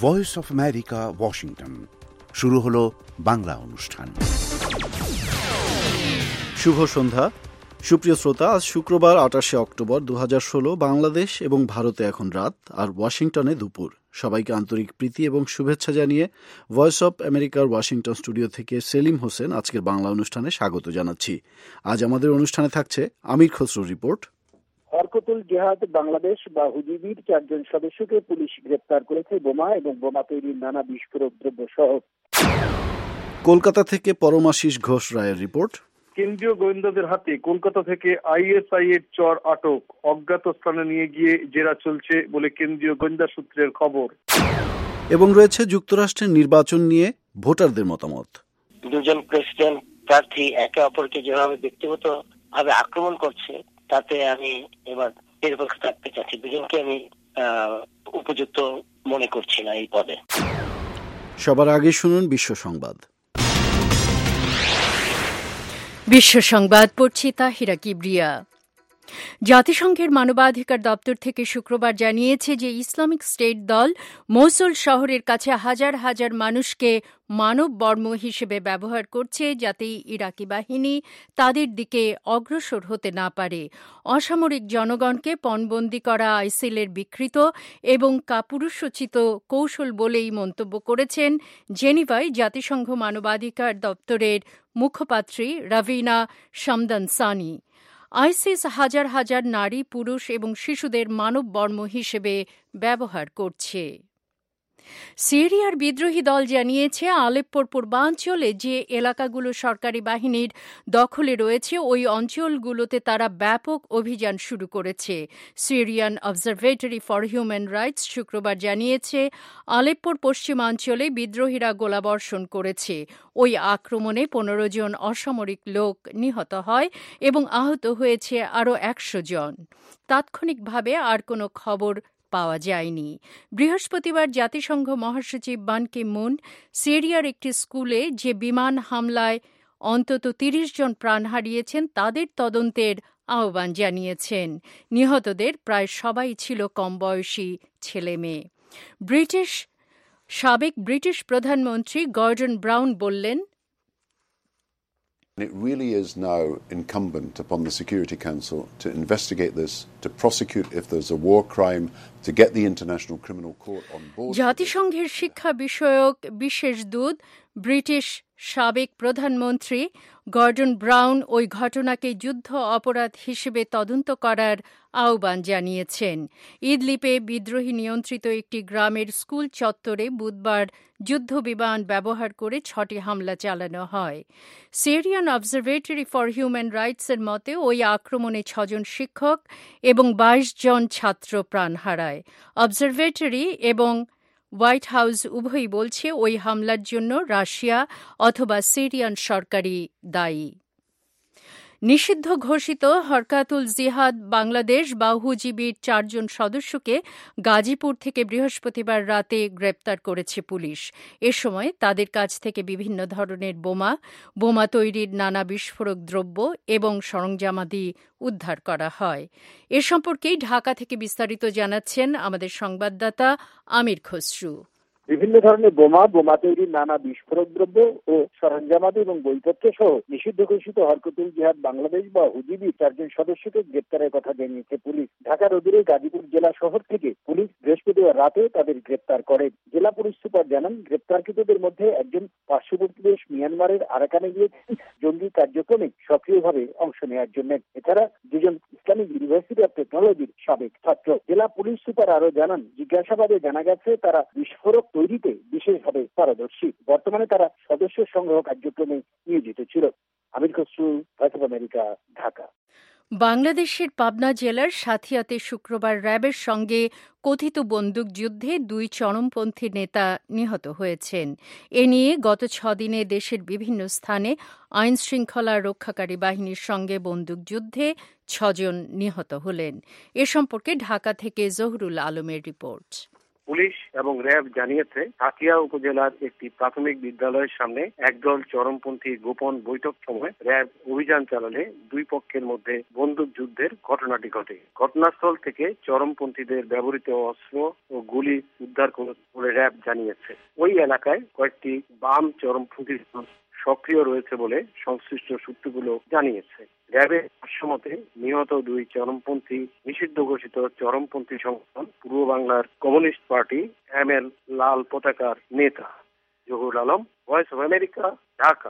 Voice of America, Washington. শুরু হলো বাংলা অনুষ্ঠান। শুভ সন্ধ্যা সুপ্রিয় শ্রোতা। আজ শুক্রবার 28শে অক্টোবর 2016। বাংলাদেশ এবং ভারতে এখন রাত, আর ওয়াশিংটনে দুপুর। সবাইকে আন্তরিক প্রীতি এবং শুভেচ্ছা জানিয়ে ভয়েস অফ আমেরিকার ওয়াশিংটন স্টুডিও থেকে সেলিম হোসেন আজকের বাংলা অনুষ্ঠানে স্বাগত জানাচ্ছি। আজ আমাদের অনুষ্ঠানে থাকছে আমির খসরুর রিপোর্ট। হরকতুল জিহাদ বাংলাদেশ বা হুজিবির 4 জন সদস্যকে পুলিশ গ্রেপ্তার করেছে বোমা এবং বোমা তৈরির নানা বিস্ফোরক দ্রব্য সহ। কলকাতা থেকে পরমাশিস ঘোষ রায়ের রিপোর্ট। কেন্দ্রীয় গোয়েন্দাদের হাতে কলকাতা থেকে আইএসআই এর চর আটক, অজ্ঞাত স্থানে নিয়ে গিয়ে জেরা চলছে বলে কেন্দ্রীয় গোয়েন্দা সূত্রের খবর। এবং রয়েছে যুক্তরাষ্ট্রের নির্বাচন নিয়ে ভোটারদের মতামত। দুজন প্রেসিডেন্ট প্রার্থী একে অপরকে যেভাবে ব্যক্তিগত ভাবে আক্রমণ করছে, তাতে আমি এবার নিরপেক্ষ থাকতে চাচ্ছি। দুজনকে আমি উপযুক্ত মনে করছি না এই পদে। সবার আগে শুনুন বিশ্ব সংবাদ। বিশ্ব সংবাদ পড়ছি তাহিরা কিবরিয়া। জাতিসংঘের মানবাধিকার দপ্তর থেকে শুক্রবার জানিয়েছে যে ইসলামিক স্টেট দল মসুল শহরের কাছে হাজার হাজার মানুষকে মানব বর্ম হিসেবে ব্যবহার করছে, যাতে ইরাকি বাহিনী তাদের দিকে অগ্রসর হতে না পারে। অসামরিক জনগণকে পণবন্দি করা আইসিলের বিকৃত এবং কাপুরুষোচিত কৌশল বলেই মন্তব্য করেছেন জেনিভায় জাতিসংঘ মানবাধিকার দপ্তরের মুখপাত্রী রাভিনা শামদানসানি। আইসিস হাজার হাজার নারী, পুরুষ এবং শিশুদের মানব বর্ম হিসেবে ব্যবহার করছে। সিরিয়ার বিদ্রোহী দল জানিয়েছে আলেপ্পোর পূর্বাঞ্চলে যে এলাকাগুলো সরকারি বাহিনীর দখলে রয়েছে ওই অঞ্চলগুলোতে তারা ব্যাপক অভিযান শুরু করেছে। Syrian observatory for human rights শুক্রবার জানিয়েছে আলেপ্পোর পশ্চিমাঞ্চলে বিদ্রোহীরা গোলাবর্ষণ করেছে। ওই আক্রমণে 15 জন অসামরিক লোক নিহত হয় এবং আহত হয়েছে আরও 100 জন। তাৎক্ষণিকভাবে আর কোনো খবর পাওয়া যায়নি। বৃহস্পতিবার জাতিসংঘ মহাসচিব বান কি মুন সিরিয়ার একটি স্কুলে যে বিমান হামলায় অন্তত 30 জন প্রাণ হারিয়েছেন তাদের তদন্তের আহ্বান জানিয়েছেন। নিহতদের প্রায় সবাই ছিল কমবয়সী ছেলেমেয়ে। সাবেক ব্রিটিশ প্রধানমন্ত্রী গর্ডন ব্রাউন বললেন, It really is now incumbent upon the Security Council to investigate this, to prosecute if there's a war crime, to get the International Criminal Court on board. জাতিসংঘের শিক্ষা বিষয়ক বিশেষ দূত ব্রিটিশ সাবেক প্রধানমন্ত্রী Gordon brown ওই ঘটনাকে যুদ্ধ অপরাধ হিসেবে তদন্ত করার আহ্বান জানিয়েছেন। ইদলিপে বিদ্রোহী নিয়ন্ত্রিত একটি গ্রামের স্কুল চত্বরে বুধবার যুদ্ধবিমান ব্যবহার করে 6টি হামলা চালানো হয়। সিরিয়ান অবজারভেটরি ফর হিউম্যান রাইটসের মতে ওই আক্রমণে 6 জন শিক্ষক এবং 22 জন ছাত্র প্রাণ হারায়। অবজারভেটরি এবং হোয়াইট হাউস উভয়ই বলছে ওই হামলার জন্য রাশিয়া অথবা সিরিয়ান সরকারই দায়ী। নিষিদ্ধ ঘোষিত হরকাতুল জিহাদ বাংলাদেশ বা হুজিবির 4 জন সদস্যকে গাজীপুর থেকে বৃহস্পতিবার রাতে গ্রেপ্তার করেছে পুলিশ। এ সময় তাদের কাছ থেকে বিভিন্ন ধরনের বোমা তৈরির নানা বিস্ফোরক দ্রব্য এবং সরঞ্জামাদি উদ্ধার করা হয়। এ সম্পর্কেই ঢাকা থেকে বিস্তারিত জানাচ্ছেন আমাদের সংবাদদাতা আমির খসরু। বিভিন্ন ধরনের বোমা তৈরির নানা বিস্ফোরক দ্রব্য ও সরঞ্জামাদি এবং বইপত্র সহ নিষিদ্ধ ঘোষিত হরকতুল জিহাদ বাংলাদেশ বা হুজিবির 4 জন সদস্যকে গ্রেপ্তারের কথা জানিয়েছে পুলিশ। ঢাকার অদূরে গাজীপুর জেলা শহর থেকে পুলিশ বৃহস্পতিবার রাতে তাদের গ্রেপ্তার করে। জেলা পুলিশ সুপার জানান, গ্রেপ্তারকৃতদের মধ্যে একজন পার্শ্ববর্তী দেশ মিয়ানমারের আরাকানে গিয়েছেন জঙ্গি কার্যক্রমে সক্রিয়ভাবে অংশ নেওয়ার জন্য। এছাড়া 2 জন ইসলামিক ইউনিভার্সিটি অব টেকনোলজির সাবেক ছাত্র। জেলা পুলিশ সুপার আরো জানান, জিজ্ঞাসাবাদে জানা গেছে তারা বিস্ফোরক তৈরিতে বিশেষভাবে পারদর্শী। বর্তমানে তারা সদস্য সংগ্রহ কার্যক্রমে নিয়োজিত ছিল। Amir Khasru, voice of America, Dhaka. বাংলাদেশের পাবনা জেলার সাথিয়াতে শুক্রবার র্যাবের সঙ্গে কথিত বন্দুকযুদ্ধে 2 চরমপন্থী নেতা নিহত হয়েছেন। এ নিয়ে গত 6 দিনে দেশের বিভিন্ন স্থানে আইনশৃঙ্খলা রক্ষাকারী বাহিনীর সঙ্গে বন্দুকযুদ্ধে 6 জন নিহত হলেন। এ সম্পর্কে ঢাকা থেকে জহুরুল আলমের রিপোর্ট। পুলিশ এবং র্যাব জানিয়েছে হাতিয়া উপজেলার একটি প্রাথমিক বিদ্যালয়ের সামনে একদল চরমপন্থী গোপন বৈঠক সময় র্যাব অভিযান চালালে দুই পক্ষের মধ্যে বন্দুক যুদ্ধের ঘটনাটি ঘটে। ঘটনাস্থল থেকে চরমপন্থীদের ব্যবহৃত অস্ত্র ও গুলি উদ্ধার করে র্যাব জানিয়েছে। ওই এলাকায় কয়েকটি বাম চরমপন্থী সক্রিয় রয়েছে বলে সংশ্লিষ্ট সূত্রগুলো জানিয়েছে। র্যাবের ভাষ্যমতে নিহত দুই চরমপন্থী নিষিদ্ধ ঘোষিত চরমপন্থী সংগঠন পূর্ব বাংলার কমিউনিস্ট পার্টি ML লাল পতাকার নেতা। Zahur Alam, voice of America, Dhaka.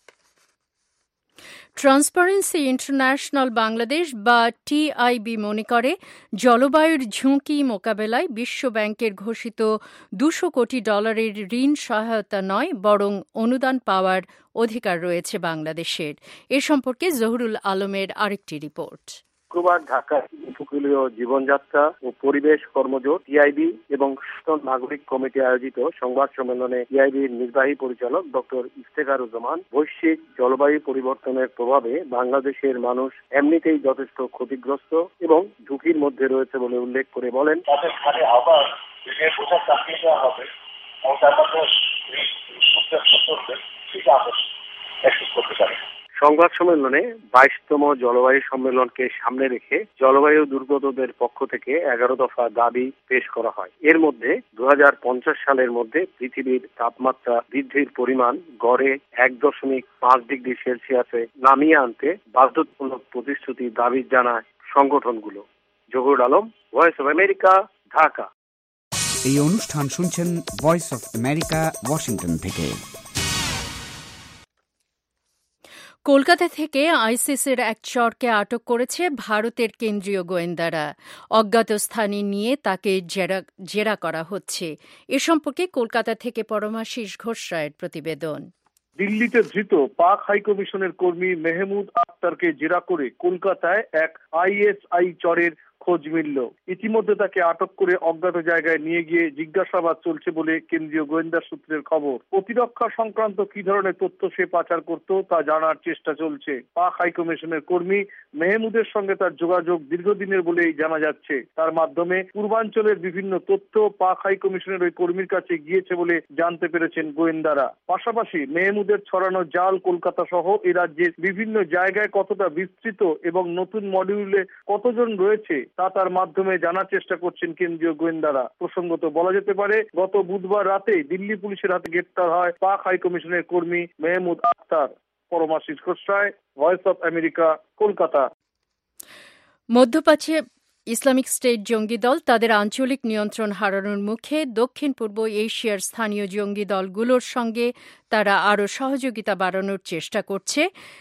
Transparency international Bangladesh বা TIB মনে করে জলবায়ুর ঝুঁকি মোকাবেলায় বিশ্বব্যাংকের ঘোষিত $200 কোটি ঋণ সহায়তা নয় বরং অনুদান পাওয়ার অধিকার রয়েছে বাংলাদেশের। এ সম্পর্কে জহুরুল আলমের আরেকটি রিপোর্ট। শুক্রবার ঢাকার উপকূলীয় জীবনযাত্রা ও পরিবেশ কর্মজোট TIB এবং সচেতন নাগরিক কমিটি আয়োজিত সংবাদ সম্মেলনে TIBর নির্বাহী পরিচালক ডক্টর ইফতেখারুজ্জামান বৈশ্বিক জলবায়ু পরিবর্তনের প্রভাবে বাংলাদেশের মানুষ এমনিতেই যথেষ্ট ক্ষতিগ্রস্ত এবং ঝুঁকির মধ্যে রয়েছে বলে উল্লেখ করে বলেন, তাদের ঘাড়ে আবার বোঝা চাপিয়ে দেওয়া হবে এবং তার মধ্যে করতে পারে। সংবাদ সম্মেলনে 22তম জলবায়ু সম্মেলনকে সামনে রেখে জলবায়ু দুর্গতদের পক্ষ থেকে 11 দফা দাবি পেশ করা হয়। এর মধ্যে 2050 সালের মধ্যে পৃথিবীর তাপমাত্রা বৃদ্ধির পরিমাণ গড়ে 1.5 ডিগ্রি সেলসিয়াসে নামিয়ে আনতে বাধ্যতামূলক প্রতিশ্রুতি দাবি জানায় সংগঠনগুলো। Zahur Alam, voice of America, Dhaka. এই অনুষ্ঠান শুনছেন ভয়েস অব আমেরিকা, ওয়াশিংটন থেকে। কলকাতা থেকে আইসিসের এক চরকে আটক করেছে ভারতের কেন্দ্রীয় গোয়েন্দারা। অজ্ঞাত স্থানে নিয়ে তাকে জেরা করা হচ্ছে। এ সম্পর্কে কলকাতা থেকে পরমাশিস ঘোষ রায়ের প্রতিবেদন। দিল্লিতে ধৃত পাক হাইকমিশনের কর্মী মেহমুদ আক্তারকে জেরা করে কলকাতায় এক ISI চরের খোঁজ মিলল। ইতিমধ্যে তাকে আটক করে অজ্ঞাত জায়গায় নিয়ে গিয়ে জিজ্ঞাসাবাদ চলছে বলে কেন্দ্রীয় গোয়েন্দা সূত্রের খবর। প্রতিরক্ষা সংক্রান্ত কি ধরনের তথ্য সে পাচার করত তা জানার চেষ্টা চলছে। পাক হাইকমিশনের কর্মী মেহমুদের সঙ্গে তার যোগাযোগ দীর্ঘদিনের বলেই জানা যাচ্ছে। তার মাধ্যমে পূর্বাঞ্চলের বিভিন্ন তথ্য পাক হাইকমিশনের ওই কর্মীর কাছে গিয়েছে বলে জানতে পেরেছেন গোয়েন্দারা। পাশাপাশি মেহমুদের ছড়ানো জাল কলকাতা সহ এ রাজ্যের বিভিন্ন জায়গায় কতটা বিস্তৃত এবং নতুন মডিউলে কতজন রয়েছে তা তার মাধ্যমে জানার চেষ্টা করছেন কেন্দ্রীয় গোয়েন্দারা। প্রসঙ্গত বলা যেতে পারে, গত বুধবার রাতে দিল্লি পুলিশের হাতে গ্রেপ্তার হয় পাক হাইকমিশনের কর্মী Mehmood Akhtar. Paramashis Ghosh Roy, voice of America, Kolkata. মধ্যপ্রাচ্যে ইসলামিক স্টেট জঙ্গি দল তাদের আঞ্চলিক নিয়ন্ত্রণ হারানোর মুখে দক্ষিণ পূর্ব এশিয়ার স্থানীয় জঙ্গি দলগুলোর সঙ্গে তারা আরও সহযোগিতা বাড়ানোর চেষ্টা করছে,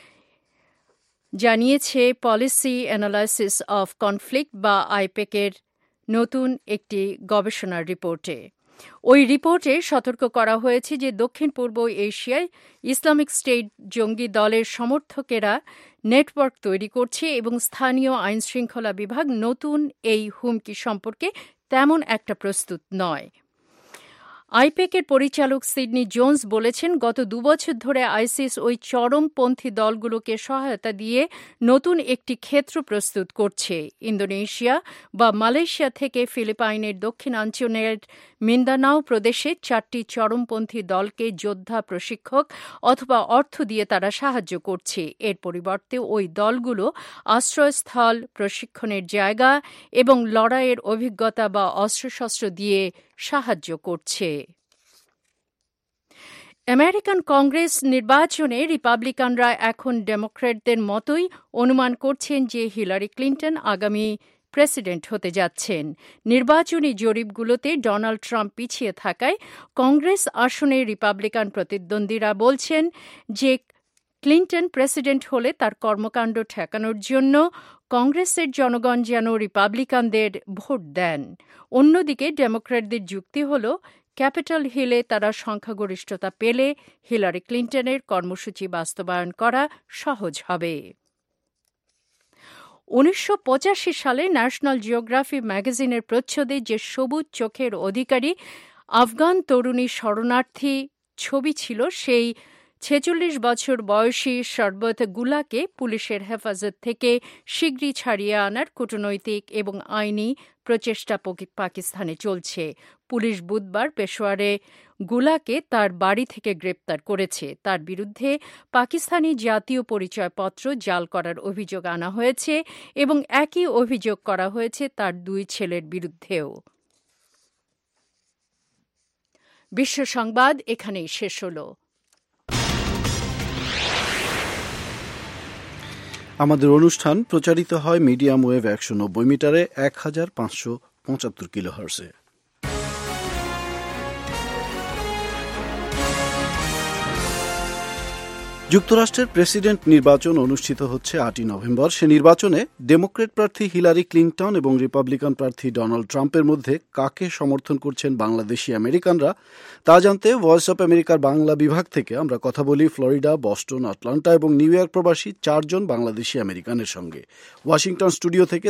জানিয়েছে পলিসি অ্যানালাইসিস অফ কনফ্লিক্ট বা আইপেকের নতুন একটি গবেষণার রিপোর্টে। ওই রিপোর্টে সতর্ক করা হয়েছে যে দক্ষিণ পূর্ব এশিয়ায় ইসলামিক স্টেট জঙ্গি দলের সমর্থকেরা নেটওয়ার্ক তৈরি করছে এবং স্থানীয় আইনশৃঙ্খলা বিভাগ নতুন এই হুমকি সম্পর্কে তেমন একটা প্রস্তুত নয়। আইপেকের পরিচালক সিডনি জোন্স বলেছেন, গত 2 বছর ধরে আইসিস ওই চরমপন্থী দলগুলোকে সহায়তা দিয়ে নতুন একটি ক্ষেত্র প্রস্তুত করছে। ইন্দোনেশিয়া বা মালয়েশিয়া থেকে ফিলিপাইনের দক্ষিণাঞ্চলের মিন্দানাও প্রদেশে 4টি চরমপন্থী দলকে যোদ্ধা, প্রশিক্ষক অথবা অর্থ দিয়ে তারা সাহায্য করছে। এর পরিবর্তে ওই দলগুলো আশ্রয়স্থল, প্রশিক্ষণের জায়গা এবং লড়াইয়ের অভিজ্ঞতা বা অস্ত্রশস্ত্র দিয়ে সাহায্য করছে। আমেরিকান কংগ্রেস নির্বাচনে রিপাবলিকানরা এখন ডেমোক্র্যাটদের মতোই অনুমান করছেন যে হিলারি ক্লিন্টন আগামী প্রেসিডেন্ট হতে যাচ্ছেন। নির্বাচনী জরিপগুলোতে ডোনাল্ড ট্রাম্প পিছিয়ে থাকায় কংগ্রেস আসনে রিপাবলিকান প্রতিদ্বন্দ্বীরা বলছেন যে ক্লিন্টন প্রেসিডেন্ট হলে তার কর্মকাণ্ড ঠেকানোর জন্য কংগ্রেসের জনগণ যেন রিপাবলিকানদের ভোট দেন। অন্যদিকে ডেমোক্র্যাটদের যুক্তি হল, ক্যাপিটল হিলে তারা সংখ্যাগরিষ্ঠতা পেলে হিলারি ক্লিন্টনের কর্মসূচি বাস্তবায়ন করা সহজ হবে। 1985 সালে ন্যাশনাল জিওগ্রাফি ম্যাগাজিনের প্রচ্ছদে যে সবুজ চোখের অধিকারী আফগান তরুণী শরণার্থী ছবি ছিল, সেই 46 বছর বয়সী শরবত গুলাকে পুলিশের হেফাজত থেকে শিগগিরই ছাড়িয়ে আনার কূটনৈতিক এবং আইনি প্রচেষ্টা পাকিস্তানে চলছে। পুলিশ বুধবার পেশোয়ারে গুলাকে তার বাড়ি থেকে গ্রেপ্তার করেছে। তার বিরুদ্ধে পাকিস্তানি জাতীয় পরিচয়পত্র জাল করার অভিযোগ আনা হয়েছে এবং একই অভিযোগ করা হয়েছে তার 2 ছেলের বিরুদ্ধেও। বিশ্ব সংবাদ এখানেই শেষ হল। আমাদের অনুষ্ঠান প্রচারিত হয় মিডিয়াম ওয়েভ 190 মিটারে 1575 কিলোহার্টজে। যুক্তরাষ্ট্রের প্রেসিডেন্ট নির্বাচন অনুষ্ঠিত হচ্ছে 8 নভেম্বর। সে নির্বাচনে ডেমোক্রেট প্রার্থী হিলারি ক্লিনটন এবং রিপাবলিকান প্রার্থী ডোনাল্ড ট্রাম্পের মধ্যে কাকে সমর্থন করছেন বাংলাদেশি আমেরিকানরা তা জানতে ভয়েস অব আমেরিকার বাংলা বিভাগ থেকে আমরা কথা বলি ফ্লোরিডা, বস্টন, আটলান্টা এবং নিউ ইয়র্ক প্রবাসী 4 জন বাংলাদেশি আমেরিকানের সঙ্গে। ওয়াশিংটন স্টুডিও থেকে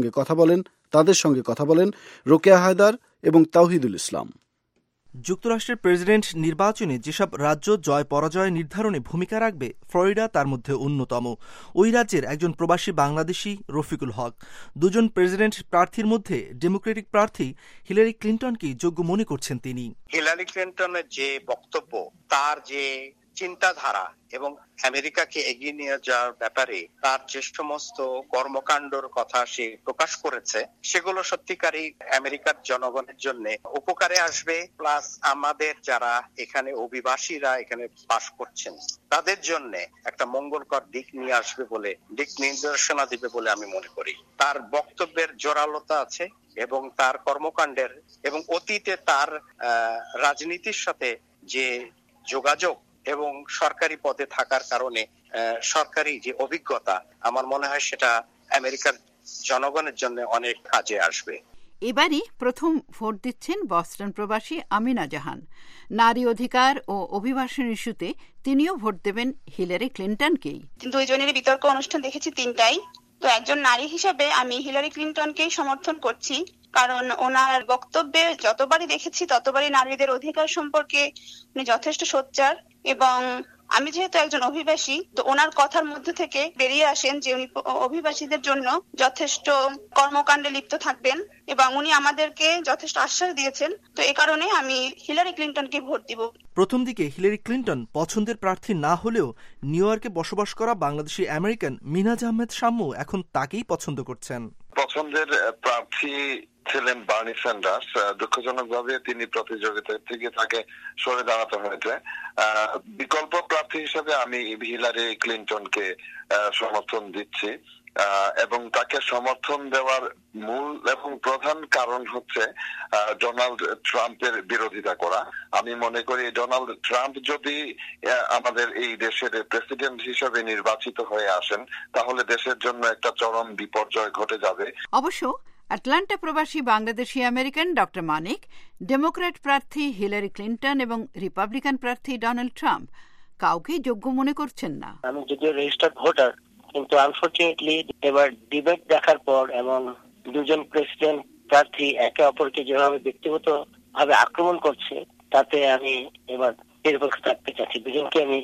তাদের সঙ্গে কথা বলেন রোকেয়া হায়দার এবং তাওহিদুল ইসলাম। যুক্তরাষ্ট্রের প্রেসিডেন্ট নির্বাচনে যেসব রাজ্য জয় পরাজয় নির্ধারণে ভূমিকা রাখবে, ফ্লোরিডা তার মধ্যে অন্যতম। ওই রাজ্যের একজন প্রবাসী বাংলাদেশি রফিকুল হক। 2 জন প্রেসিডেন্ট প্রার্থীর মধ্যে ডেমোক্রেটিক প্রার্থী হিলারি ক্লিনটনকে যোগ্য মনে করছেন তিনি। হিলারি ক্লিনটনের যে বক্তব্য, তার যে চিন্তাধারা এবং আমেরিকাকে এগিয়ে নিয়ে যাওয়ার ব্যাপারে তার যে সমস্ত কর্মকাণ্ডর কথা সে প্রকাশ করেছে, সেগুলো সত্যিকারই আমেরিকার জনগণের জন্য উপকারে আসবে। প্লাস আমাদের যারা এখানে অভিবাসীরা এখানে বাস করছেন তাদের জন্য একটা মঙ্গলকর দিক নিয়ে আসবে বলে, দিক নির্দেশনা দিবে বলে আমি মনে করি। তার বক্তব্যের জোরালোতা আছে এবং তার কর্মকাণ্ডের এবং অতীতে তার রাজনীতির সাথে যে যোগাযোগ এবং সরকারি পদে থাকার কারণে সরকারি যে অভিজ্ঞতা, আমার মনে হয় সেটা আমেরিকার জনগণের জন্য অনেক কাজে আসবে। এবারই প্রথম ভোট দিচ্ছেন বস্টন প্রবাসী আমিনা জাহান। নারী অধিকার ও অভিবাসন ইস্যুতে তিনিও ভোট দেবেন হিলারি ক্লিনটনকেই। 2 জনের বিতর্ক অনুষ্ঠান দেখেছি 3টাই। তো একজন নারী হিসেবে আমি হিলারি ক্লিনটনকেই সমর্থন করছি, কারণ ওনার বক্তব্যে যতবারই দেখেছি ততবারই নারীদের অধিকার সম্পর্কে উনি যথেষ্ট সোচ্চার। এবং আমি যেহেতু একজন অভিবাসী, তো ওনার কথার মধ্যে থেকে বেরিয়ে আসেন যে উনি অভিবাসীদের জন্য যথেষ্ট কর্মকাণ্ডে লিপ্ত থাকবেন এবং উনি আমাদেরকে যথেষ্ট আশ্বাস দিয়েছেন। তো এই কারণে আমি হিলারি ক্লিনটনকে ভোট দিব। প্রথম দিকে হিলারি ক্লিনটন পছন্দের প্রার্থী না হলেও নিউ ইয়র্কে বসবাস করা বাংলাদেশি আমেরিকান মিনাজ আহমেদ শাম্মু এখন তাকেই পছন্দ করছেন। পছন্দের প্রার্থী ছিলেন বার্নি স্যান্ডার্স। দুঃখজনকভাবে তিনি প্রতিযোগিতা থেকে তাকে সরে দাঁড়াতে হয়েছে। বিকল্প প্রার্থী হিসেবে আমি হিলারি ক্লিনটনকে সমর্থন দিচ্ছি এবং তাকে সমর্থন দেওয়ার মূল এবং প্রধান কারণ হচ্ছে ডোনাল্ড ট্রাম্পের বিরোধিতা করা। আমি মনে করি ডোনাল্ড ট্রাম্প যদি আমাদের এই দেশের প্রেসিডেন্ট হিসেবে নির্বাচিত হয়ে আসেন, তাহলে দেশের জন্য একটা চরম বিপর্যয় ঘটে যাবে। অবশ্য আটলান্টা প্রবাসী Bangladeshi American doctor Manik Democrat প্রার্থী হিলারি ক্লিনটন এবং রিপাবলিকান প্রার্থী ডোনাল্ড ট্রাম্প কাউকেই যোগ্য মনে করছেন না। আমি যদিও রেজিস্টার্ড ভোটার, কিন্তু আনফরচুনেটলি এবার ডিবেট দেখার পর এবং 2 জন প্রেসিডেন্ট প্রার্থী একে অপরকে যেভাবে ব্যক্তিগত ভাবে আক্রমণ করছে, তাতে আমি এবার নিরপেক্ষ থাকতে চাচ্ছি। 2 জনকে আমি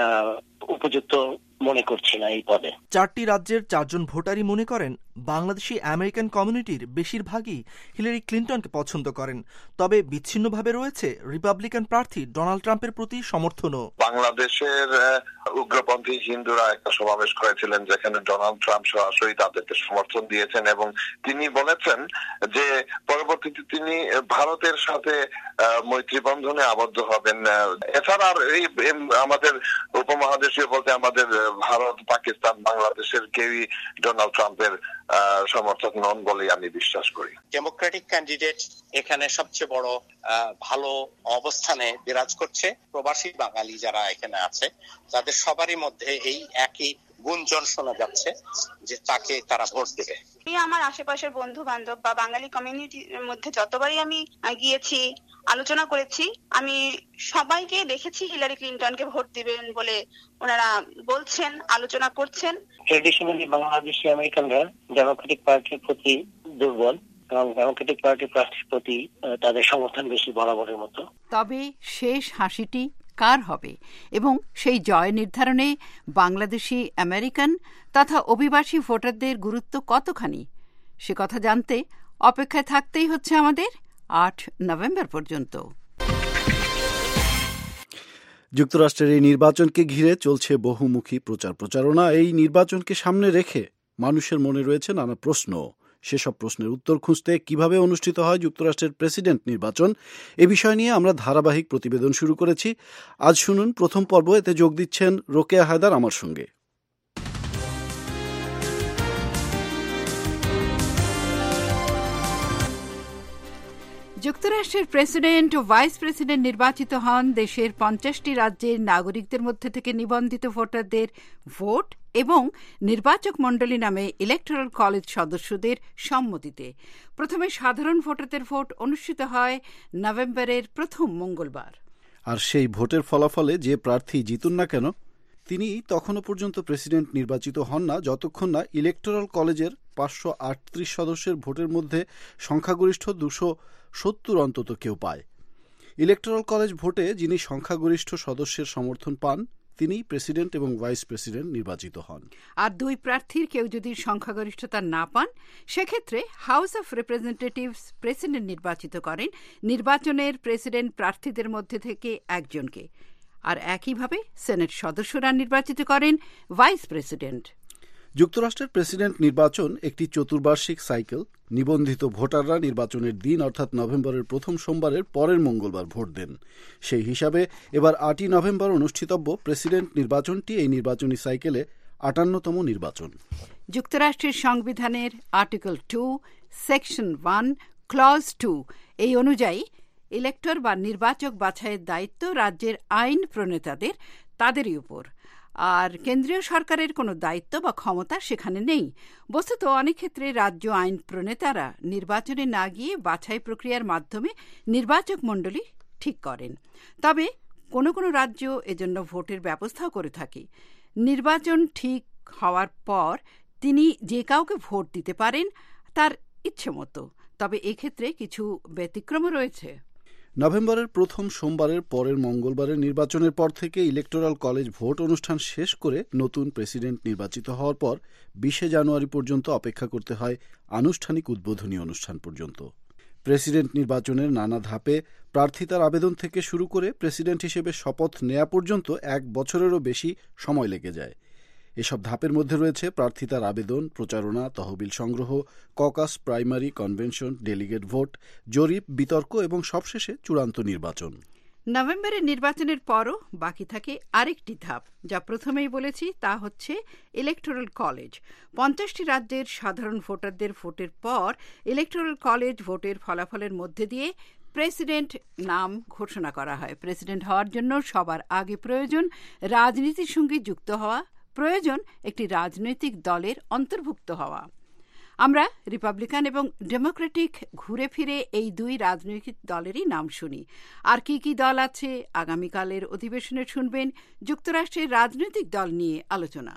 উপযুক্ত মনে করছি না এই পদে। 4টি রাজ্যের 4 জন ভোটারই মনে করেন বাংলাদেশি আমেরিকান কমিউনিটির বেশিরভাগই হিলারি ক্লিনটনকে পছন্দ করেন। তবে বিচ্ছিন্নভাবে রয়েছে রিপাবলিকান প্রার্থী ডোনাল্ড ট্রাম্পের প্রতি সমর্থনও। বাংলাদেশের উগ্রপন্থী হিন্দুরা একটা সমাবেশ করেছিলেন যেখানে ডোনাল্ড ট্রাম্প সরাসরি তাদেরকে সমর্থন দিয়েছেন এবং তিনি বলেছেন যে পরবর্তীতে তিনি ভারতের সাথে মৈত্রী বন্ধনে আবদ্ধ হবেন। এছাড়া আর এই আমাদের উপমহাদেশীয় বলতে আমাদের ভারত, পাকিস্তান, বাংলাদেশের কেউই ডোনাল্ড ট্রাম্পের সমর্থক নন বলে আমি বিশ্বাস করি। ডেমোক্রেটিক ক্যান্ডিডেট এখানে সবচেয়ে বড় ভালো অবস্থানে বিরাজ করছে। প্রবাসী বাঙালি যারা এখানে আছে তাদের সবারই মধ্যে এই একই গুঞ্জন শোনা যাচ্ছে যে তাকে তারা ভোট দেবে। আমার আশেপাশের বন্ধু বান্ধব বা বাঙালি কমিউনিটির মধ্যে যতবারই আমি গিয়েছি, আলোচনা করেছি, আমি সবাইকে দেখেছি হিলারি ক্লিনটনকে ভোট দিবেন বলে ওনারা বলছেন, আলোচনা করছেন। ট্রেডিশনালি বাংলাদেশি আমেরিকানরা ডেমোক্রেটিক পার্টির প্রতি দুর্বল এবং ডেমোক্রেটিক পার্টির প্রার্থীর প্রতি তাদের সমর্থন বেশি বরাবরের মতো। তবে শেষ হাসিটি কার হবে এবং সেই জয় নির্ধারণে বাংলাদেশি আমেরিকান তথা অভিবাসী ভোটারদের গুরুত্ব কতখানি সে কথা জানতে অপেক্ষায় থাকতেই হচ্ছে আমাদের 8 নভেম্বর পর্যন্ত। যুক্তরাষ্ট্রের এই নির্বাচনকে ঘিরে চলছে বহুমুখী প্রচারণা। এই নির্বাচনকে সামনে রেখে মানুষের মনে রয়েছে নানা প্রশ্ন। সেসব প্রশ্নের উত্তর খুঁজতে কিভাবে অনুষ্ঠিত হয় যুক্তরাষ্ট্রের প্রেসিডেন্ট নির্বাচন, এ বিষয় নিয়ে আমরা ধারাবাহিক প্রতিবেদন শুরু করেছি। আজ শুনুন প্রথম পর্ব। এতে যোগ দিচ্ছেন রোকেয়া হায়দার আমার সঙ্গে। যুক্তরাষ্ট্রের প্রেসিডেন্ট ও ভাইস প্রেসিডেন্ট নির্বাচিত হন দেশের 50টি রাজ্যের নাগরিকদের মধ্যে থেকে নিবন্ধিত ভোটারদের ভোট এবং নির্বাচক মণ্ডলী নামে ইলেকটোরাল কলেজ সদস্যদের সম্মতিতে। প্রথমে সাধারণ ভোটারদের ভোট অনুষ্ঠিত হয় নভেম্বরের প্রথম মঙ্গলবার। আর সেই ভোটের ফলাফলে যে প্রার্থী জিতুন না কেন, তিনি তখনও পর্যন্ত প্রেসিডেন্ট নির্বাচিত হন না যতক্ষণ না ইলেকটোরাল কলেজের 538 সদস্যের ভোটের মধ্যে সংখ্যাগরিষ্ঠ 270 অন্তত কেউ পায়। ইলেকটোরাল কলেজ ভোটে যিনি সংখ্যাগরিষ্ঠ সদস্যের সমর্থন পান তিনি প্রেসিডেন্ট এবং ভাইস প্রেসিডেন্ট নির্বাচিত হন। আর দুই প্রার্থীর কেউ যদি সংখ্যাগরিষ্ঠতা না পান সেক্ষেত্রে হাউস অফ রিপ্রেজেন্টেটিভস প্রেসিডেন্ট নির্বাচিত করেন নির্বাচনের প্রেসিডেন্ট প্রার্থীদের মধ্যে থেকে একজনকে। আর একইভাবে সেনেট সদস্যরা নির্বাচিত করেন ভাইস প্রেসিডেন্ট। যুক্তরাষ্ট্রের প্রেসিডেন্ট নির্বাচন একটি চতুর্বার্ষিক সাইকেল। নিবন্ধিত ভোটাররা নির্বাচনের দিন অর্থাৎ নভেম্বরের প্রথম সোমবারের পরের মঙ্গলবার ভোট দেন। সেই হিসাবে এবার 8 নভেম্বর অনুষ্ঠিতব্য প্রেসিডেন্ট নির্বাচনটি এই নির্বাচনী সাইকেলে 58তম নির্বাচন। যুক্তরাষ্ট্রের সংবিধানের আর্টিকেল 2 সেকশন 1 ক্লজ 2 এই অনুযায়ী ইলেক্টর বা নির্বাচক বাছাইয়ের দায়িত্ব রাজ্যের আইন প্রণেতাদের, তাদেরই উপর। আর কেন্দ্রীয় সরকারের কোনো দায়িত্ব বা ক্ষমতা সেখানে নেই। বস্তুত অনেক ক্ষেত্রে রাজ্য আইন প্রণেতারা নির্বাচনে না গিয়ে বাছাই প্রক্রিয়ার মাধ্যমে নির্বাচক মণ্ডলী ঠিক করেন। তবে কোনো কোনো রাজ্য এজন্য ভোটের ব্যবস্থাও করে থাকে। নির্বাচন ঠিক হওয়ার পর তিনি যে কাউকে ভোট দিতে পারেন তার ইচ্ছে মতো। তবে এক্ষেত্রে কিছু ব্যতিক্রমও রয়েছে। নভেম্বরের প্রথম সোমবারের পরের মঙ্গলবারের নির্বাচনের পর থেকে ইলেকটোরাল কলেজ ভোট অনুষ্ঠান শেষ করে নতুন প্রেসিডেন্ট নির্বাচিত হওয়ার পর 20 জানুয়ারি পর্যন্ত অপেক্ষা করতে হয় আনুষ্ঠানিক উদ্বোধনী অনুষ্ঠান পর্যন্ত। প্রেসিডেন্ট নির্বাচনের নানা ধাপে প্রার্থিতার আবেদন থেকে শুরু করে প্রেসিডেন্ট হিসেবে শপথ নেওয়া পর্যন্ত 1 বছরেরও বেশি সময় লেগে যায়। এসব ধাপের মধ্যে রয়েছে প্রার্থিতার আবেদন, প্রচারণা, তহবিল সংগ্রহ, ককাস, প্রাইমারি, কনভেনশন, ডেলিগেট ভোট, জরিপ, বিতর্ক এবং সবশেষে চূড়ান্ত নির্বাচন। নভেম্বরের নির্বাচনের পরও বাকি থাকে আরেকটি ধাপ, যা প্রথমেই বলেছি, তা হচ্ছে ইলেকটোরাল কলেজ। 50টি রাজ্যের সাধারণ ভোটারদের ভোটের পর ইলেকটোরাল কলেজ ভোটের ফলাফলের মধ্যে দিয়ে প্রেসিডেন্ট নাম ঘোষণা করা হয়। প্রেসিডেন্ট হওয়ার জন্য সবার আগে প্রয়োজন রাজনীতির সঙ্গে যুক্ত হওয়া, প্রয়োজন একটি রাজনৈতিক দলের অন্তর্ভুক্ত হওয়া। আমরা রিপাবলিকান এবং ডেমোক্রেটিক ঘুরে ফিরে এই দুই রাজনৈতিক দলেরই নাম শুনি। আর কি কি দল আছে আগামীকালের অধিবেশনে শুনবেন যুক্তরাষ্ট্রের রাজনৈতিক দল নিয়ে আলোচনা।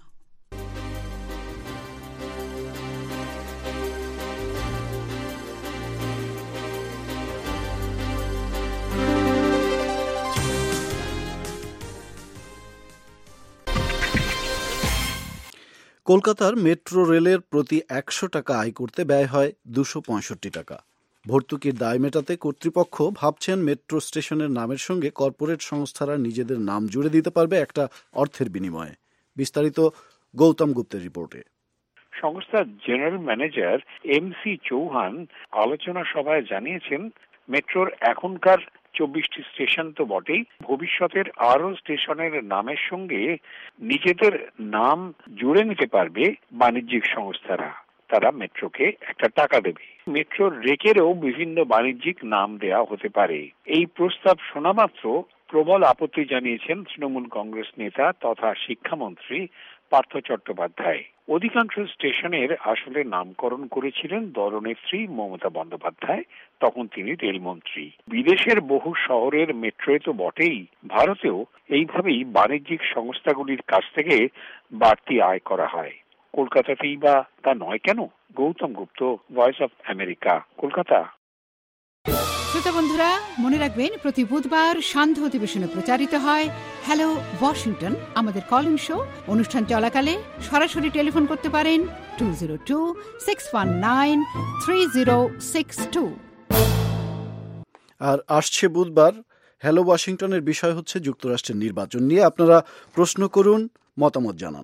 কলকাতার মেট্রো রেলের প্রতি 100 টাকা আয় করতে ব্যয় হয় 265 টাকা। ভর্তুকির দায় মেটাতে কর্তৃপক্ষ ভাবছেন মেট্রো স্টেশনের নামের সঙ্গে কর্পোরেট সংস্থারা নিজেদের নাম জুড়ে দিতে পারবে একটা অর্থের বিনিময়ে। বিস্তারিত গৌতম গুপ্তের রিপোর্টে। সংস্থার জেনারেল ম্যানেজার MC চৌহান আলোচনা সভায় জানিয়েছেন, মেট্রোর এখনকার 24টি স্টেশন তো বটেই, ভবিষ্যতের আরো স্টেশনের নামের সঙ্গে নিজেদের নাম জুড়ে নিতে পারবে বাণিজ্যিক সংস্থারা। তারা মেট্রোকে একটা টাকা দেবে। মেট্রোর রেকেরও বিভিন্ন বাণিজ্যিক নাম দেয়া হতে পারে। এই প্রস্তাব শোনা মাত্র প্রবল আপত্তি জানিয়েছেন তৃণমূল কংগ্রেস নেতা তথা শিক্ষামন্ত্রী পার্থ চট্টোপাধ্যায়। অধিকাংশ স্টেশনের আসলে নামকরণ করেছিলেন দলনেত্রী মমতা বন্দ্যোপাধ্যায়, তখন তিনি রেলমন্ত্রী। বিদেশের বহু শহরের মেট্রোয় তো বটেই, ভারতেও এইভাবেই বাণিজ্যিক সংস্থাগুলির কাছ থেকে বাড়তি আয় করা হয়। কলকাতাতেই বা তা নয় কেন? Gautam Gupta, voice of America, Kolkata. শ্রোতা বন্ধুরা, মনে রাখবেন প্রতি বুধবার সান্ধ্য অধিবেশনে প্রচারিত হয় হ্যালো ওয়াশিংটন, আমাদের কলিং শো। অনুষ্ঠান চলাকালে সরাসরি টেলিফোন করতে পারেন 202-619-3062। আর আসছে বুধবার হ্যালো ওয়াশিংটনের বিষয় হচ্ছে যুক্তরাষ্ট্রের নির্বাচন নিয়ে। আপনারা প্রশ্ন করুন, মতামত জানান।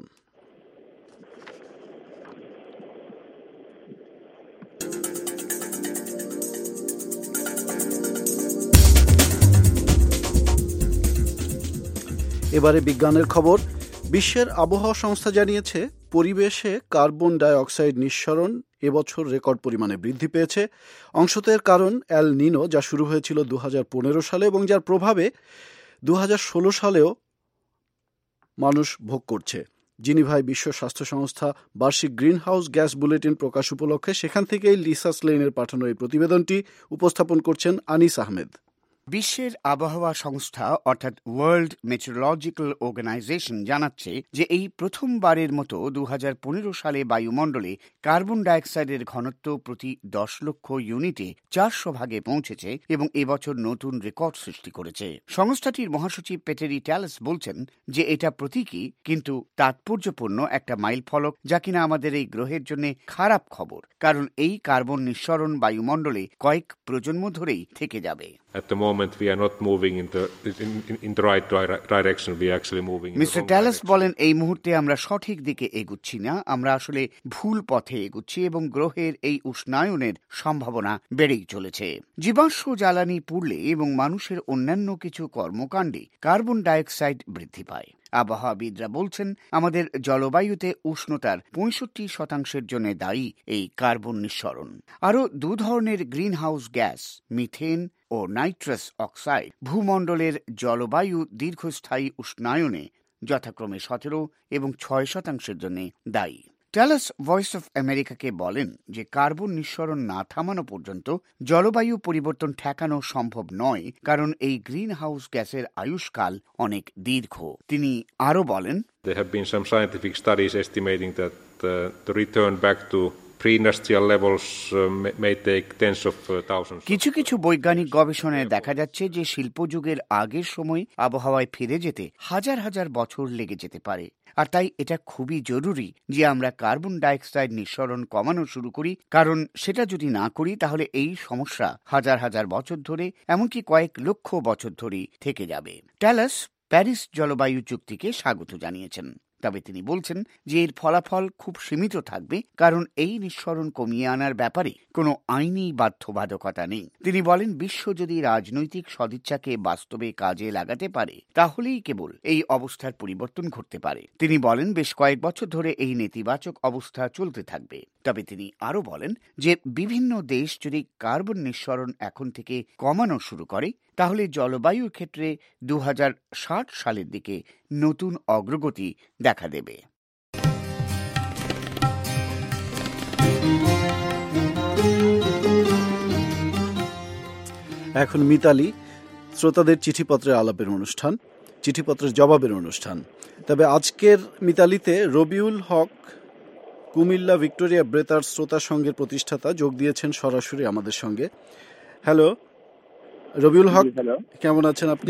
এবারে বিজ্ঞানের খবর। বিশ্বের আবহাওয়া সংস্থা জানিয়েছে পরিবেশে কার্বন ডাই অক্সাইড নিঃসরণ এবছর রেকর্ড পরিমাণে বৃদ্ধি পেয়েছে। অংশত এর কারণ এল নিনো, যা শুরু হয়েছিল 2015 সালে এবং যার প্রভাবে 2016 সালেও মানুষ ভোগ করছে। জিনিভায় বিশ্ব স্বাস্থ্য সংস্থা বার্ষিক গ্রিন হাউস গ্যাস বুলেটিন প্রকাশ উপলক্ষে সেখান থেকেই লিসা স্লেইনের পাঠানো এই প্রতিবেদনটি উপস্থাপন করছেন আনিস আহমেদ। বিশ্বের আবহাওয়া সংস্থা অর্থাৎ ওয়ার্ল্ড মেট্রোলজিক্যাল অর্গানাইজেশন জানাচ্ছে যে এই প্রথমবারের মতো 2015 সালে বায়ুমণ্ডলে কার্বন ডাইঅক্সাইডের ঘনত্ব প্রতি 10 লক্ষ ইউনিটে 400 ভাগে পৌঁছেছে এবং এবছর নতুন রেকর্ড সৃষ্টি করেছে। সংস্থাটির মহাসচিব পেটেরি ট্যালেস বলছেন যে এটা প্রতীকী কিন্তু তাৎপর্যপূর্ণ একটা মাইল ফলক, যা কিনা আমাদের এই গ্রহের জন্য খারাপ খবর, কারণ এই কার্বন নিঃসরণ বায়ুমণ্ডলে কয়েক প্রজন্ম ধরেই থেকে যাবে। At the moment we are not moving in the right direction, we are actually moving in the wrong mister Taalas বলেন, এই মুহূর্তে আমরা সঠিক দিকে এগুচ্ছি না, আমরা আসলে ভুল পথে এগুচ্ছি এবং গ্রহের এই উষ্ণায়নের সম্ভাবনা বেড়েই চলেছে। জীবাশ্ম জ্বালানি পুড়লে এবং মানুষের অন্যান্য কিছু কর্মকাণ্ডে কার্বন ডাইঅক্সাইড বৃদ্ধি পায়। আবহাওয়াবিদরা বলছেন আমাদের জলবায়ুতে উষ্ণতার 65% জন্য দায়ী এই কার্বন নিঃসরণ। আরও 2 ধরনের গ্রিন হাউস গ্যাস, মিথেন ও নাইট্রাস অক্সাইড, ভূমণ্ডলের জলবায়ু দীর্ঘস্থায়ী উষ্ণায়নে যথাক্রমে 17 এবং 6% জন্য দায়ী। ট্যালাস ভয়েস অফ আমেরিকাকে বলেন যে কার্বন নিঃসরণ না থামানো পর্যন্ত জলবায়ু পরিবর্তন ঠেকানো সম্ভব নয়, কারণ এই গ্রিন হাউস গ্যাসের আয়ুষ্কাল অনেক দীর্ঘ। তিনি আরও বলেন, There have been some scientific studies estimating that the return back to pre-industrial levels may take tens of thousands. কিছু কিছু বৈজ্ঞানিক গবেষণায় দেখা যাচ্ছে যে শিল্পযুগের আগের সময় আবহাওয়ায় ফিরে যেতে হাজার হাজার বছর লেগে যেতে পারে। আর তাই এটা খুবই জরুরি যে আমরা কার্বন ডাইঅক্সাইড নিঃসরণ কমানো শুরু করি, কারণ সেটা যদি না করি তাহলে এই সমস্যা হাজার হাজার বছর ধরে, এমনকি কয়েক লক্ষ বছর ধরে থেকে যাবে। ট্যালাস প্যারিস জলবায়ু চুক্তিকে স্বাগত জানিয়েছেন, তবে তিনি বলছেন যে এর ফলাফল খুব সীমিত থাকবে, কারণ এই নিঃসরণ কমিয়ে আনার ব্যাপারে কোনো আইনি বাধ্যবাধকতা নেই। তিনি বলেন, বিশ্ব যদি রাজনৈতিক সদিচ্ছাকে বাস্তবে কাজে লাগাতে পারে তাহলেই কেবল এই অবস্থার পরিবর্তন ঘটতে পারে। তিনি বলেন, বেশ কয়েক বছর ধরে এই নেতিবাচক অবস্থা চলতে থাকবে। তবে তিনি আরও বলেন যে বিভিন্ন দেশ যদি কার্বন নিঃসরণ এখন থেকে কমানো শুরু করে তাহলে জলবায়ুর ক্ষেত্রে 2060 সালের দিকে নতুন অগ্রগতি দেখা দেবে। এখন মিতালি, শ্রোতাদের চিঠিপত্রের আলাপের অনুষ্ঠান, চিঠিপত্রের জবাবের অনুষ্ঠান। তবে আজকের মিতালিতে রবিউল হক, কুমিল্লা ভিক্টোরিয়া বেতার শ্রোতা সংঘের প্রতিষ্ঠাতা, যোগ দিয়েছেন সরাসরি আমাদের সঙ্গে। হ্যালো রবিউল হক, কেমন আছেন আপনি?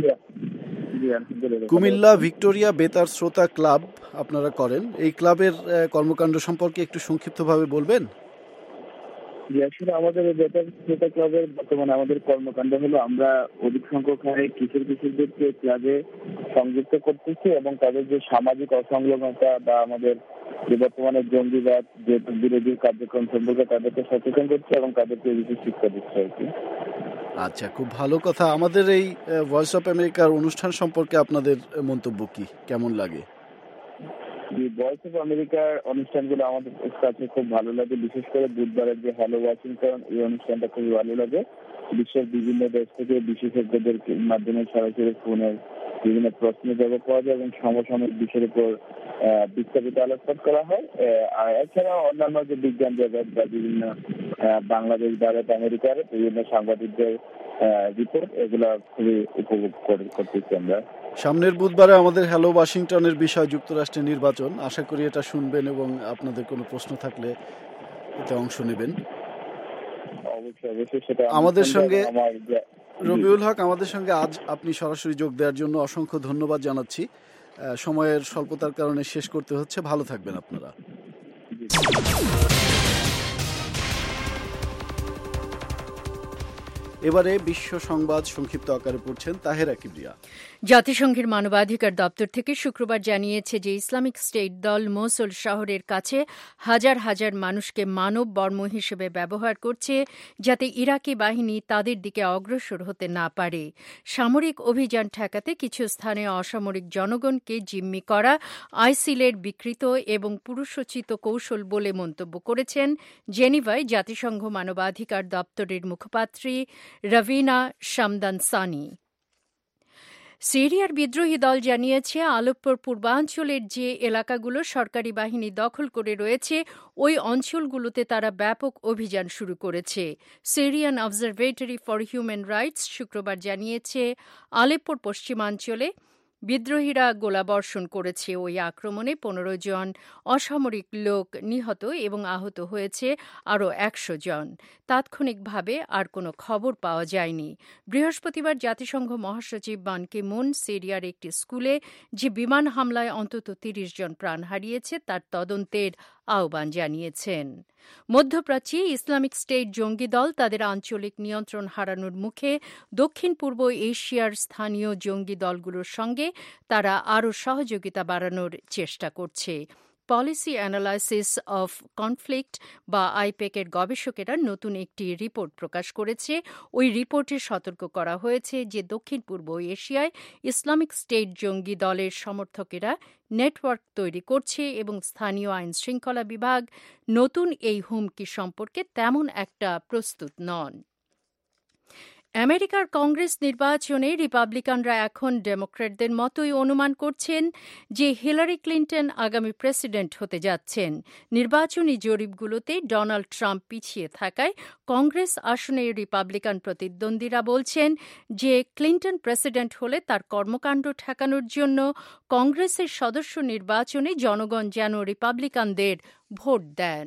কুমিল্লা ভিক্টোরিয়া বেতার শ্রোতা ক্লাব আপনারা করেন, এই ক্লাবের কর্মকাণ্ড সম্পর্কে একটু সংক্ষিপ্তভাবে বলবেন? আসলে আমাদের বেতার শ্রোতা ক্লাবের বর্তমানে আমাদের কর্মকাণ্ড হলো আমরা অধিক সংখ্যক হারে কিশোরদেরকে ক্লাবে সংযুক্ত করতেছি এবং তাদের যে সামাজিক অসংলগ্নতা বা আমাদের যে বর্তমানে জঙ্গিবাদ যে বিরোধী কার্যক্রম সম্পর্কে তাদেরকে সচেতন করছে এবং তাদেরকে বিশেষ শিক্ষা দিচ্ছে আর কি। আচ্ছা, খুব ভালো কথা। আমাদের এই ভয়েস অফ আমেরিকার অনুষ্ঠান সম্পর্কে আপনাদের মন্তব্য কি, কেমন লাগে? ভয়েস অফ আমেরিকার অনুষ্ঠানগুলো আমাদের কাছে খুব ভালো লাগে, বিশেষ করে বুধবারের যে হ্যালো ওয়াশিংটন, এই অনুষ্ঠানটা খুবই ভালো লাগে। বিশ্বের বিভিন্ন দেশ থেকে বিশেষজ্ঞদের মাধ্যমে সরাসরি ফোনের বিভিন্ন প্রশ্নের জবাব পাওয়া যায় এবং সমসাময়িক বিষয়ের উপর বিস্তারিত আলোকপাত করা হয়। আর এছাড়াও অন্যান্য যে বিজ্ঞান জগৎ বা বিভিন্ন বাংলাদেশ, ভারত, আমেরিকার বিভিন্ন সাংবাদিকদের রিপোর্ট, এগুলা খুবই উপভোগ করতেছি আমরা। সামনের বুধবারে আমাদের হ্যালো ওয়াশিংটনের বিষয় যুক্তরাষ্ট্রের নির্বাচন। আশা করি এটা শুনবেন এবং আপনাদের কোনো প্রশ্ন থাকলে এতে অংশ নেবেন। অবশ্যই সেটা আমাদের সঙ্গে রবিউল হক, আমাদের সঙ্গে আজ আপনি সরাসরি যোগ দেওয়ার জন্য অসংখ্য ধন্যবাদ জানাচ্ছি। সময়ের স্বল্পতার কারণে শেষ করতে হচ্ছে। ভালো থাকবেন আপনারা। এবারে বিশ্ব সংবাদ সংক্ষিপ্ত আকারে পড়ছেন তাহেরা কিবরিয়া। জাতিসংঘের মানবাধিকার দপ্তর থেকে শুক্রবার জানিয়েছে যে ইসলামিক স্টেট দল মোসুল শহরের কাছে হাজার হাজার মানুষকে মানব বর্ম হিসেবে ব্যবহার করছে, যাতে ইরাকি বাহিনী তাদের দিকে অগ্রসর হতে না পারে। সামরিক অভিযান ঠেকাতে কিছু স্থানে অসামরিক জনগণকে জিম্মি করা আইসিলের বিকৃত এবং পুরুষোচিত কৌশল বলে মন্তব্য করেছেন জেনিভায় জাতিসংঘ মানবাধিকার দপ্তরের মুখপাত্রী রবিনা শামদানসানি। সিরিয়ার বিদ্রোহী দল জানিয়েছে আলেপ্পোর পূর্বাঞ্চলের যে এলাকাগুলো সরকারি বাহিনী দখল করে রয়েছে ওই অঞ্চলগুলোতে তারা ব্যাপক অভিযান শুরু করেছে। Syrian observatory for human rights শুক্রবার জানিয়েছে আলেপ্পোর পশ্চিমাঞ্চলে বিদ্রোহীরা গোলাবর্ষণ করেছে। ওই আক্রমণে 15 জন অসামরিক লোক নিহত এবং আহত হয়েছে আরও 100 জন। তাৎক্ষণিকভাবে আর কোনো খবর পাওয়া যায়নি। বৃহস্পতিবার জাতিসংঘ মহাসচিব বান কি মুন সিরিয়ার একটি স্কুলে যে বিমান হামলায় অন্তত 30 জন প্রাণ হারিয়েছে তার তদন্তের আহ্বান জানিয়েছেন। মধ্যপ্রাচ্যে ইসলামিক স্টেট জঙ্গি দল তাদের আঞ্চলিক নিয়ন্ত্রণ হারানোর মুখে দক্ষিণ পূর্ব এশিয়ার স্থানীয় জঙ্গি দলগুলোর সঙ্গে তারা আরও সহযোগিতা বাড়ানোর চেষ্টা করছে। পলিসি অ্যানালাইসিস অফ কনফ্লিক্ট বা আইপেকের গবেষকেরা নতুন একটি রিপোর্ট প্রকাশ করেছে। ওই রিপোর্টে সতর্ক করা হয়েছে যে দক্ষিণ পূর্ব এশিয়ায় ইসলামিক স্টেট জঙ্গি দলের সমর্থকেরা নেটওয়ার্ক তৈরি করছে এবং স্থানীয় আইন শৃঙ্খলা বিভাগ নতুন এই হুমকি সম্পর্কে তেমন একটা প্রস্তুত নন। আমেরিকার কংগ্রেস নির্বাচনে রিপাবলিকানরা এখন ডেমোক্র্যাটদের মতোই অনুমান করছেন যে হিলারি ক্লিন্টন আগামী প্রেসিডেন্ট হতে যাচ্ছেন। নির্বাচনী জরিপগুলোতে ডোনাল্ড ট্রাম্প পিছিয়ে থাকায় কংগ্রেস আসনে রিপাবলিকান প্রতিদ্বন্দ্বীরা বলছেন যে ক্লিন্টন প্রেসিডেন্ট হলে তার কর্মকাণ্ড ঠেকানোর জন্য কংগ্রেসের সদস্য নির্বাচনে জনগণ যেন রিপাবলিকানদের ভোট দেন।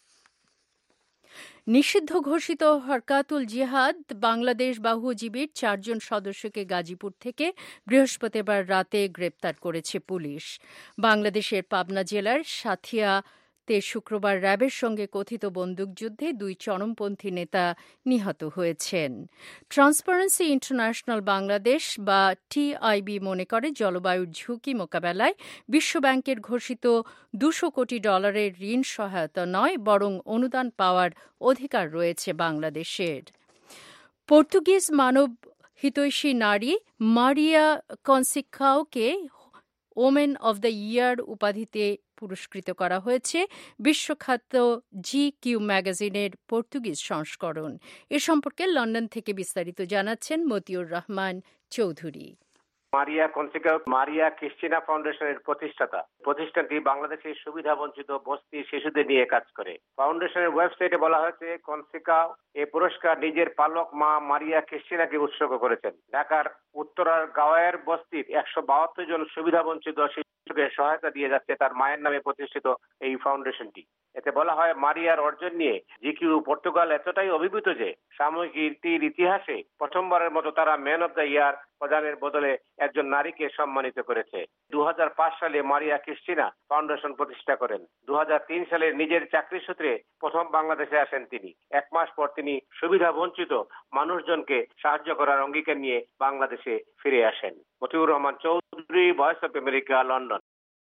নিষিদ্ধ ঘোষিত হরকাতুল জিহাদ বাংলাদেশ বাহু শিবির 4 জন সদস্যকে গাজীপুর থেকে বৃহস্পতিবার রাতে গ্রেপ্তার করেছে পুলিশ। বাংলাদেশের পাবনা জেলার সাথিয়াতে শুক্রবার র্যাবের সঙ্গে কথিত বন্দুকযুদ্ধে 2 চরমপন্থী নেতা নিহত হয়েছেন। ট্রান্সপারেন্সি ইন্টারন্যাশনাল বাংলাদেশ বা টিআইবি মনে করে জলবায়ুর ঝুঁকি মোকাবেলায় বিশ্বব্যাংকের ঘোষিত $200 কোটি ঋণ সহায়তা নয়, বরং অনুদান পাওয়ার অধিকার রয়েছে বাংলাদেশের। পর্তুগিজ মানব হিতৈষী নারী মারিয়া কনসিকাওকে ওমেন অব দ্য ইয়ার উপাধিতে পুরস্কৃত করা হয়েছে বিশ্বখ্যাত GQ ম্যাগাজিনের পর্তুগিজ সংস্করণ। এ সম্পর্কে লন্ডন থেকে বিস্তারিত জানাচ্ছেন Motiur Rahman Chowdhury. Maria Conceicao Maria Cristina ফাউন্ডেশনের প্রতিষ্ঠাতা। প্রতিষ্ঠানটি বাংলাদেশের সুবিধা বঞ্চিত বস্তি শিশুদের নিয়ে কাজ করে। ফাউন্ডেশনের ওয়েবসাইটে বলা হয়েছে কনসিকাও এই পুরস্কার নিজের পালক মা মারিয়া ক্রিস্টিনাকে উৎসর্গ করেছেন। ঢাকার উত্তরার গাওয়ার বস্তির 172 জন সুবিধা বঞ্চিত শিশুকে সহায়তা দিয়ে যাচ্ছে তার মায়ের নামে প্রতিষ্ঠিত এই ফাউন্ডেশনটি। এতে বলা হয় মারিয়ার অর্জন নিয়ে জিকিউ পর্তুগাল এতটাই অভিভূত যে সাময়িকীটির ইতিহাসে প্রথমবারের মতো তারা ম্যান অব দ্য ইয়ার প্রদানের বদলে একজন নারীকে সম্মানিত করেছে। 2005 সালে মারিয়া ক্রিস্টিনা ফাউন্ডেশন প্রতিষ্ঠা করেন। 2003 সালে নিজের চাকরি সূত্রে প্রথম বাংলাদেশে আসেন তিনি। 1 মাস পর তিনি সুবিধা বঞ্চিত মানুষজনকে সাহায্য করার অঙ্গীকার নিয়ে বাংলাদেশে ফিরে আসেন। Motiur Rahman Chowdhury, voice of America, London.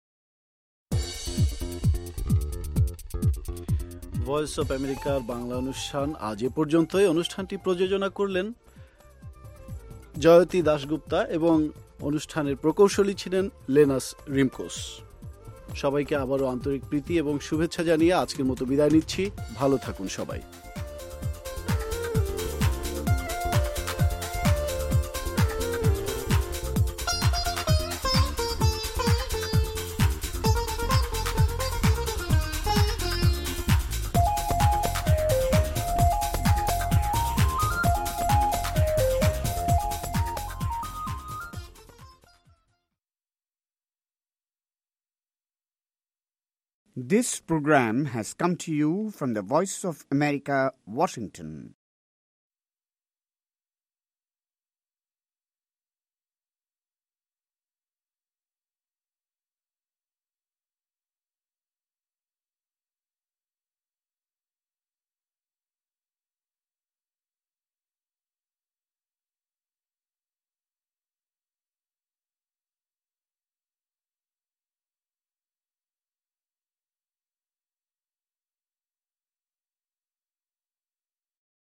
Voice of আমেরিকার বাংলা অনুষ্ঠান আজ এ পর্যন্তই। অনুষ্ঠানটি প্রযোজনা করলেন জয়তী দাশগুপ্তা এবং অনুষ্ঠানের প্রকৌশলী ছিলেন লেনাস রিমকোস। সবাইকে আবারও আন্তরিক প্রীতি এবং শুভেচ্ছা জানিয়ে আজকের মতো বিদায় নিচ্ছি। ভালো থাকুন সবাই। This program has come to you from the Voice of America, Washington.